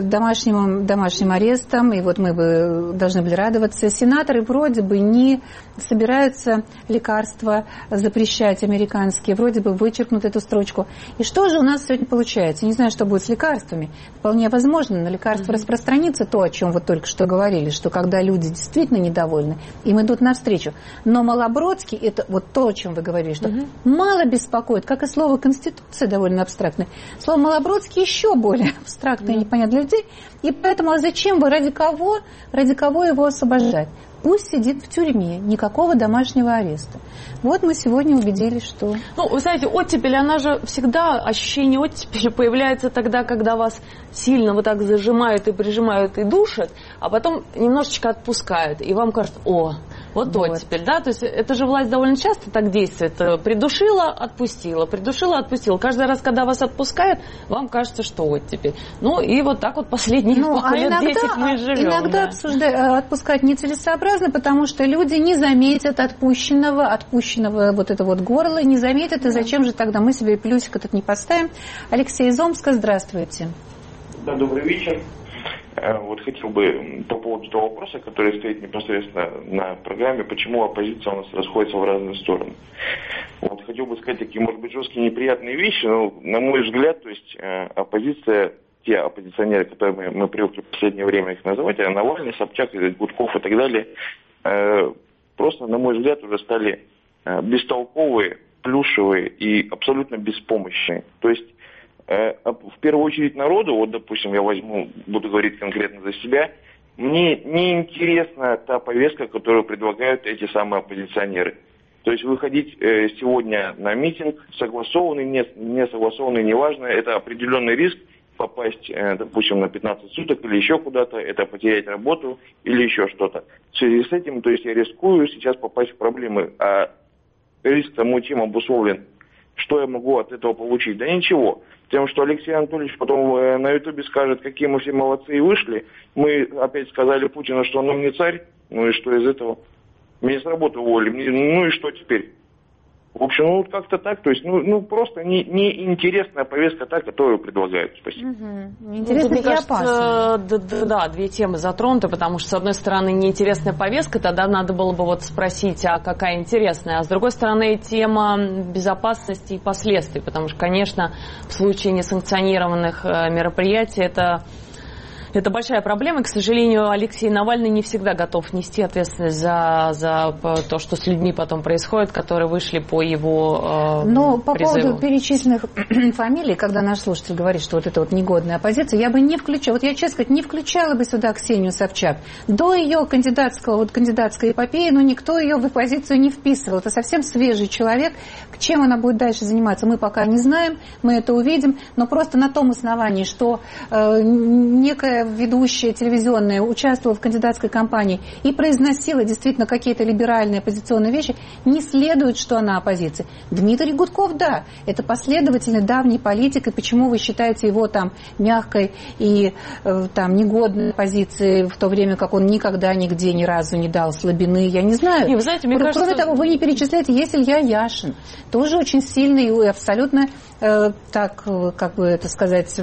домашним арестом, и вот мы бы должны были радоваться. Сенаторы вроде бы не собираются лекарства запрещать американские, вроде бы вычеркнут эту строчку. И что же у нас сегодня получается? Не знаю, что будет с лекарствами. Вполне возможно, на лекарства распространится то, о чем вот только что говорили, что когда люди действительно недовольны, им идут навстречу. Но Малобродский, это вот то, о чем вы говорили, что мало беспокоит, как и слово «конституция» довольно абстрактное. Слово «Малобродский» еще более абстрактное и непонятное для людей. И поэтому, а зачем вы, ради кого его освобождать? Пусть сидит в тюрьме, никакого домашнего ареста. Вот мы сегодня убедились, что... Ну, вы знаете, оттепель, она же всегда, ощущение оттепели появляется тогда, когда вас сильно вот так зажимают и прижимают и душат, а потом немножечко отпускают, и вам кажется, вот оттепель, да? То есть это же власть довольно часто так действует. Придушила, отпустила, придушила, отпустила. Каждый раз, когда вас отпускают, вам кажется, что оттепель. Ну, и вот так вот последние лет 10 мы живем. Иногда отпускать нецелесообразно, потому что люди не заметят отпущенного вот это вот горло, не заметят, и зачем же тогда мы себе плюсик этот не поставим. Алексей из Омска, здравствуйте. Да, добрый вечер. Вот хотел бы по поводу того вопроса, который стоит непосредственно на программе, почему оппозиция у нас расходится в разные стороны. Вот хотел бы сказать такие, может быть, жесткие неприятные вещи, но, на мой взгляд, то есть оппозиция, те оппозиционеры, которые мы привыкли в последнее время их называть, Навальный, Собчак, Гудков и так далее, просто, на мой взгляд, уже стали бестолковые, плюшевые и абсолютно беспомощные. То есть в первую очередь народу, вот, допустим, я буду говорить конкретно за себя, мне не интересна та повестка, которую предлагают эти самые оппозиционеры. То есть выходить сегодня на митинг, согласованный, не согласованный, неважно, это определенный риск попасть, допустим, на 15 суток или еще куда-то, это потерять работу или еще что-то. В связи с этим, то есть я рискую сейчас попасть в проблемы, а риск тому чем обусловлен. Что я могу от этого получить? Да ничего. Тем, что Алексей Анатольевич потом на Ютубе скажет, какие мы все молодцы и вышли. Мы опять сказали Путину, что он нам не царь. Ну и что из этого? Меня с работы уволили. Ну и что теперь? В общем, ну как-то так. То есть, просто неинтересная повестка та, которую предлагают. Спасибо. Интересно, мне кажется, да, две темы затронуты, потому что, с одной стороны, неинтересная повестка, тогда надо было бы вот спросить, а какая интересная, а с другой стороны, тема безопасности и последствий, потому что, конечно, в случае несанкционированных мероприятий это большая проблема, и, к сожалению, Алексей Навальный не всегда готов нести ответственность за то, что с людьми потом происходит, которые вышли по его Но по призыву. поводу перечисленных фамилий, когда наш слушатель говорит, что вот это вот негодная оппозиция, я бы не включала, вот я, честно сказать, не включала бы сюда Ксению Собчак. До ее кандидатской эпопеи, никто ее в оппозицию не вписывал. Это совсем свежий человек. Чем она будет дальше заниматься, мы пока не знаем, мы это увидим, но просто на том основании, что некая ведущая телевизионная участвовала в кандидатской кампании и произносила действительно какие-то либеральные оппозиционные вещи, не следует, что она оппозиция. Дмитрий Гудков, да, это последовательный давний политик, и почему вы считаете его там мягкой и там негодной оппозицией, в то время как он никогда нигде ни разу не дал слабины, я не знаю. Не, вы знаете, мне кажется... Кроме того, вы не перечисляете, есть Илья Яшин, тоже очень сильный и абсолютно так, как бы это сказать,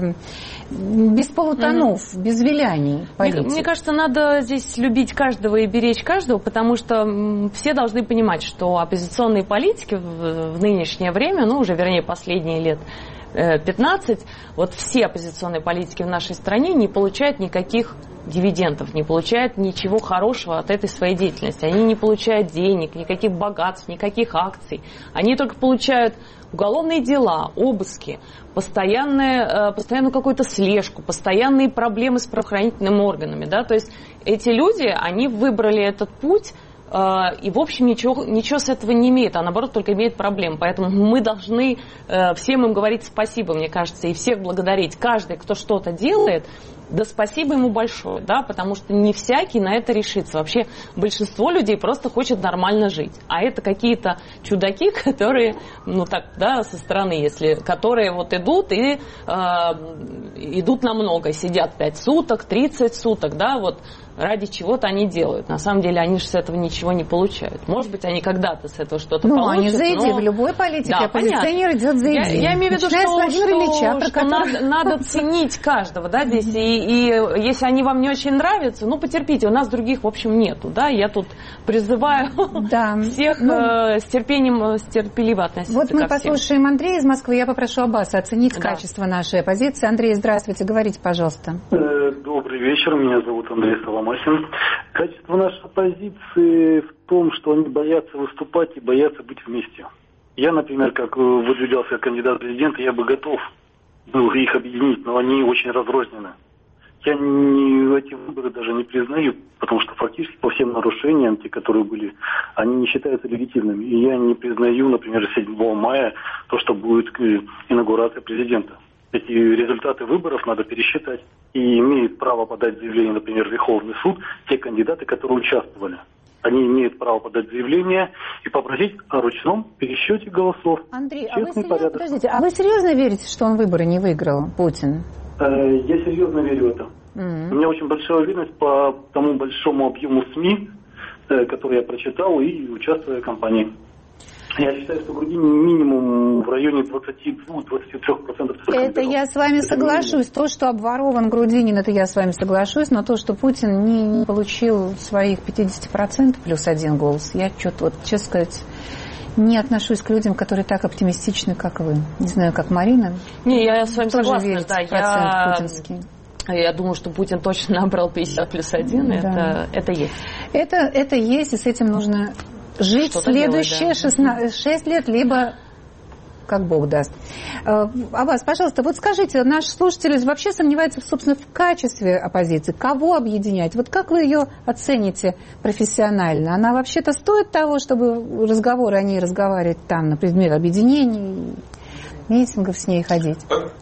без полутонов, без виляний. Мне кажется, надо здесь любить каждого и беречь каждого, потому что все должны понимать, что оппозиционные политики в нынешнее время, уже, вернее, последние лет 15, вот все оппозиционные политики в нашей стране не получают никаких дивидендов, не получают ничего хорошего от этой своей деятельности. Они не получают денег, никаких богатств, никаких акций. Они только получают уголовные дела, обыски, постоянную какую-то слежку, постоянные проблемы с правоохранительными органами. Да? То есть эти люди, они выбрали этот путь, и, в общем, ничего с этого не имеет, а наоборот только имеет проблемы. Поэтому мы должны всем им говорить спасибо, мне кажется, и всех благодарить. Каждый, кто что-то делает, да спасибо ему большое, да, потому что не всякий на это решится. Вообще большинство людей просто хочет нормально жить. А это какие-то чудаки, которые, со стороны, которые вот идут и идут на много, сидят 5 суток, 30 суток, да, вот ради чего-то они делают. На самом деле они же с этого ничего не получают. Может быть, они когда-то с этого что-то получат. Они за идею. В любой политике оппозиционер идет за идею. Я имею в виду, что надо ценить каждого, да, здесь. И если они вам не очень нравятся, потерпите. У нас других, в общем, нету, да. Я тут призываю всех терпеливо относиться ко всем. Вот мы послушаем Андрея из Москвы. Я попрошу Аббаса оценить качество нашей оппозиции. Андрей, здравствуйте. Говорите, пожалуйста. Добрый вечер. Меня зовут Андрей Соломасин. Качество нашей оппозиции в том, что они боятся выступать и боятся быть вместе. Я, например, как выдвигался как кандидат в президенты, я бы готов был их объединить, но они очень разрознены. Я эти выборы даже не признаю, потому что фактически по всем нарушениям, те, которые были, они не считаются легитимными. И я не признаю, например, 7 мая то, что будет инаугурация президента. Эти результаты выборов надо пересчитать. И имеют право подать заявление, например, в Верховный суд, те кандидаты, которые участвовали. Они имеют право подать заявление и попросить о ручном пересчете голосов. Андрей, а вы серьезно верите, что он выборы не выиграл, Путин? Я серьезно верю в это. У меня очень большая уверенность по тому большому объему СМИ, который я прочитал и участвую в кампании. Я считаю, что в Грузинии минимум в районе 22-23%. Это я с вами соглашусь. То, что обворован Грудинин, это я с вами соглашусь. Но то, что Путин не получил своих 50% плюс 1 голос, я что-то, честно сказать, не отношусь к людям, которые так оптимистичны, как вы. Не знаю, как Марина. Не, я с вами согласна. Да, я думаю, что Путин точно набрал 50 плюс 1. Да. Это есть. Это есть, и с этим нужно жить следующие 6 лет, либо как Бог даст. Аббас, пожалуйста, вот скажите, наши слушатели вообще сомневаются, собственно, в качестве оппозиции. Кого объединять? Вот как вы ее оцените профессионально? Она вообще-то стоит того, чтобы о ней разговаривать там, на предмет объединений, митингов с ней ходить?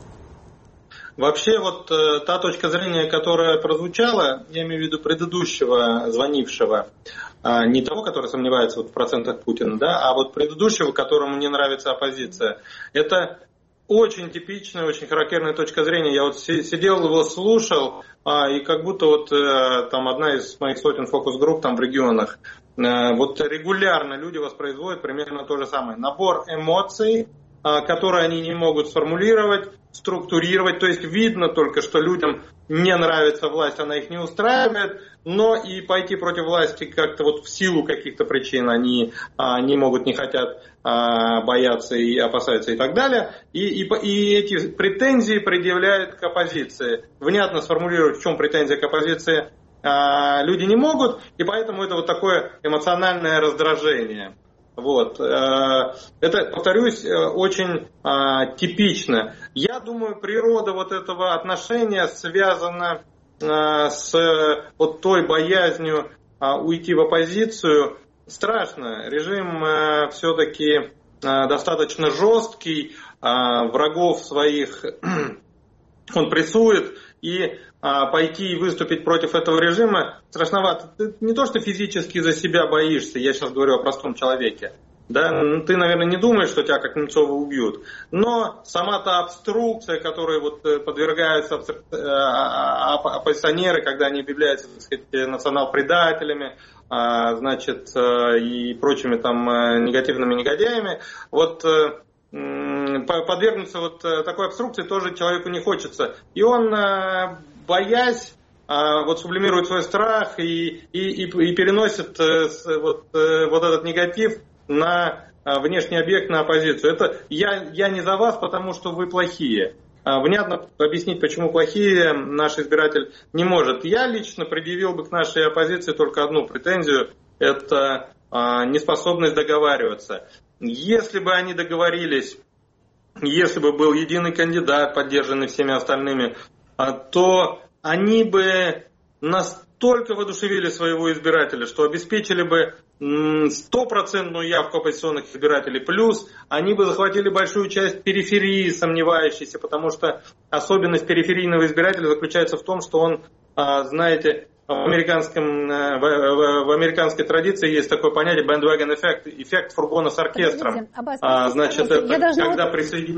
Вообще, вот та точка зрения, которая прозвучала, я имею в виду предыдущего звонившего, не того, который сомневается в процентах Путина, да, а вот предыдущего, которому не нравится оппозиция. Это очень типичная, очень характерная точка зрения. Я вот сидел, его слушал, и как будто там одна из моих сотен фокус-групп там в регионах. Вот регулярно люди воспроизводят примерно то же самое. Набор эмоций, которые они не могут сформулировать, структурировать. То есть видно только, что людям не нравится власть, она их не устраивает, но и пойти против власти как-то вот в силу каких-то причин они не могут, не хотят, боятся и опасаются и так далее. И эти претензии предъявляют к оппозиции. Внятно сформулировать, в чем претензия к оппозиции, люди не могут, и поэтому это вот такое эмоциональное раздражение. Вот. Это, повторюсь, очень типично. Я думаю, природа вот этого отношения связана с вот той боязнью уйти в оппозицию. Страшно. Режим все-таки достаточно жесткий, врагов своих он прессует, и пойти и выступить против этого режима страшновато. Ты не то, что физически за себя боишься, я сейчас говорю о простом человеке. Да? Ты, наверное, не думаешь, что тебя как Немцова убьют. Но сама та обструкция, которой вот подвергаются оппозиционеры, когда они объявляются, так сказать, национал-предателями, значит, и прочими там негативными негодяями, вот подвергнуться вот такой обструкции тоже человеку не хочется. И он, боясь, вот сублимирует свой страх и переносит вот этот негатив на внешний объект на оппозицию. Это я не за вас, потому что вы плохие. Внятно объяснить, почему плохие, наш избиратель не может. Я лично предъявил бы к нашей оппозиции только одну претензию. Это неспособность договариваться. Если бы они договорились, если бы был единый кандидат, поддержанный всеми остальными, то они бы настолько воодушевили своего избирателя, что обеспечили бы 100% явку оппозиционных избирателей. Плюс они бы захватили большую часть периферии, сомневающейся, потому что особенность периферийного избирателя заключается в том, что он, знаете, в американской традиции есть такое понятие bandwagon эффект, эффект фургона с оркестром. Значит, это когда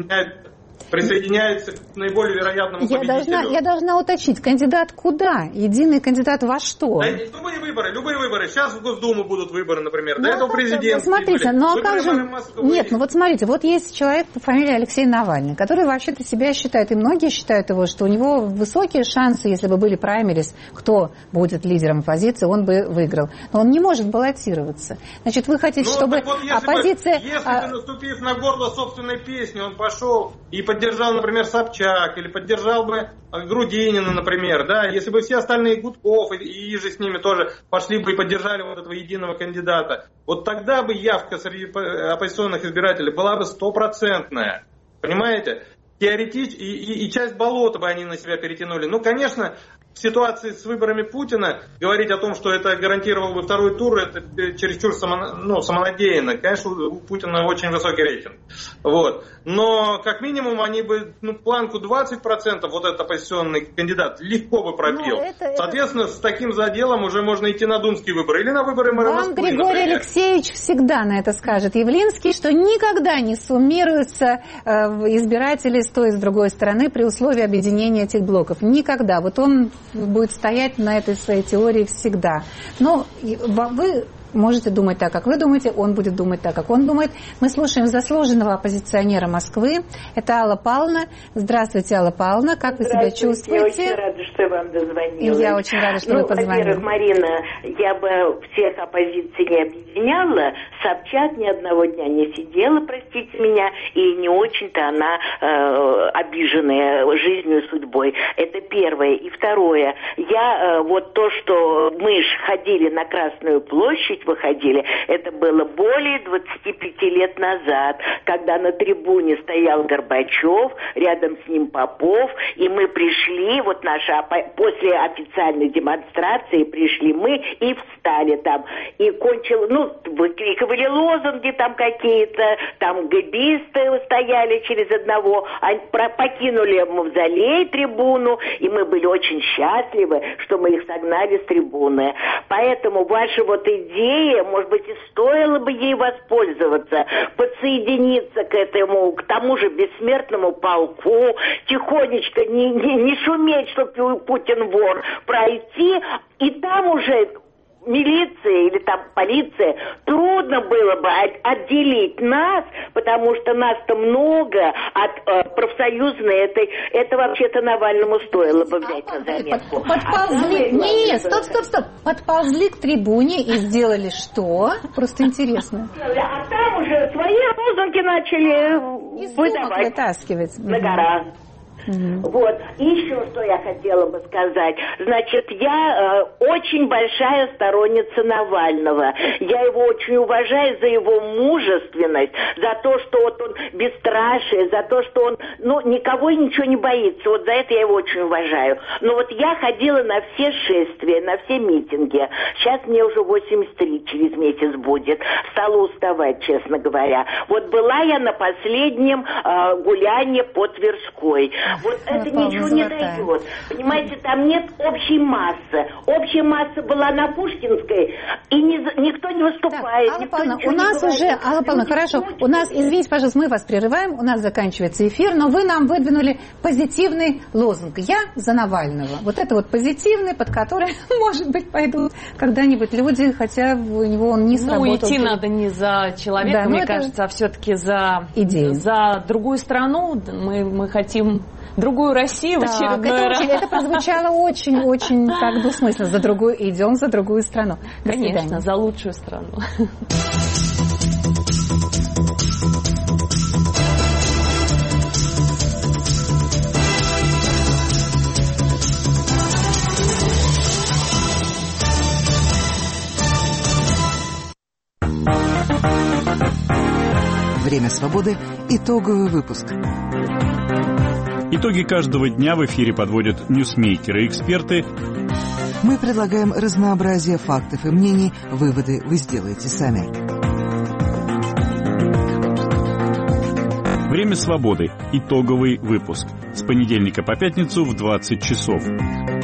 присоединяется к наиболее вероятному победителю. Я должна уточнить, кандидат куда? Единый кандидат во что? Да, любые выборы. Сейчас в Госдуму будут выборы, например. До этого президентские. Смотрите, ну а как же... Нет, ну вот смотрите, вот есть человек по фамилии Алексей Навальный, который вообще-то себя считает, и многие считают его, что у него высокие шансы, если бы были праймерис, кто будет лидером оппозиции, он бы выиграл. Но он не может баллотироваться. Значит, вы хотите, чтобы оппозиция... Если бы, наступив на горло собственной песни, он пошел и поддержал, например, Собчак, или поддержал бы Грудинина, например, да, если бы все остальные, Гудков и же с ними тоже пошли бы и поддержали вот этого единого кандидата, вот тогда бы явка среди оппозиционных избирателей была бы 100%. Понимаете? Теоретически, и часть болота бы они на себя перетянули. Ну, конечно, в ситуации с выборами Путина говорить о том, что это гарантировало бы второй тур, это чересчур самонадеянно. Конечно, у Путина очень высокий рейтинг. Вот. Но, как минимум, они бы планку 20%, вот этот оппозиционный кандидат, легко бы пробил. Соответственно, с таким заделом уже можно идти на думские выборы или на выборы мэра Москвы. Вам Григорий Алексеевич всегда на это скажет, Явлинский, что никогда не суммируются избиратели с той и с другой стороны при условии объединения этих блоков. Никогда. Вот он будет стоять на этой своей теории всегда. Но вы можете думать так, как вы думаете, он будет думать так, как он думает. Мы слушаем заслуженного оппозиционера Москвы. Это Алла Павловна. Здравствуйте, Алла Павловна. Как вы себя чувствуете? Я очень рада, что я вам дозвонилась. Я очень рада, что вы позвонили. Во-первых, Марина, я бы всех оппозиций не объединяла. Собчак ни одного дня не сидела, простите меня, и не очень-то она обиженная жизнью и судьбой. Это первое. И второе. Вот то, что мы ходили на Красную площадь, выходили, это было более 25 лет назад, когда на трибуне стоял Горбачев, рядом с ним Попов, и мы пришли, вот после официальной демонстрации пришли мы и встали там, и выкрикивали лозунги там какие-то, там гэбисты стояли через одного, покинули мавзолей, трибуну, и мы были очень счастливы, что мы их согнали с трибуны. Поэтому ваша вот идея, может быть, и стоило бы ей воспользоваться, подсоединиться к тому же бессмертному полку, тихонечко, не шуметь, что Путин вор, пройти, и там уже милиция или там полиция, трудно было бы отделить нас, потому что нас-то много от профсоюзной это вообще-то Навальному стоило бы взять на заметку. Стоп. Подползли к трибуне и сделали что? Просто интересно. А там уже свои лозунги начали выдавать. Вытаскивать. На гора. Вот. И еще что я хотела бы сказать. Значит, я очень большая сторонница Навального. Я его очень уважаю за его мужественность, за то, что вот он бесстрашие, за то, что он никого и ничего не боится. Вот за это я его очень уважаю. Но вот я ходила на все шествия, на все митинги. Сейчас мне уже 83, через месяц будет. Стала уставать, честно говоря. Вот была я на последнем гулянии по Тверской. Вот это ничего не дает. Понимаете, там нет общей массы. Общая масса была на Пушкинской, и никто не выступает. Алла Павловна, у нас уже... Алла Павловна, хорошо. У нас, извините, пожалуйста, мы вас прерываем, у нас заканчивается эфир, но вы нам выдвинули позитивный лозунг. Я за Навального. Вот это вот позитивный, под который, может быть, пойдут когда-нибудь люди, хотя у него он не сработал. Идти надо не за человека, мне кажется, а все-таки за идею. За другую страну. Мы хотим... другую Россию в очередной раз. Это прозвучало очень-очень так двусмысленно. Идем за другую страну. Конечно, за лучшую страну. Время свободы. Итоговый выпуск. Итоги каждого дня в эфире подводят ньюсмейкеры и эксперты. Мы предлагаем разнообразие фактов и мнений. Выводы вы сделаете сами. Время свободы. Итоговый выпуск. С понедельника по пятницу в 20 часов.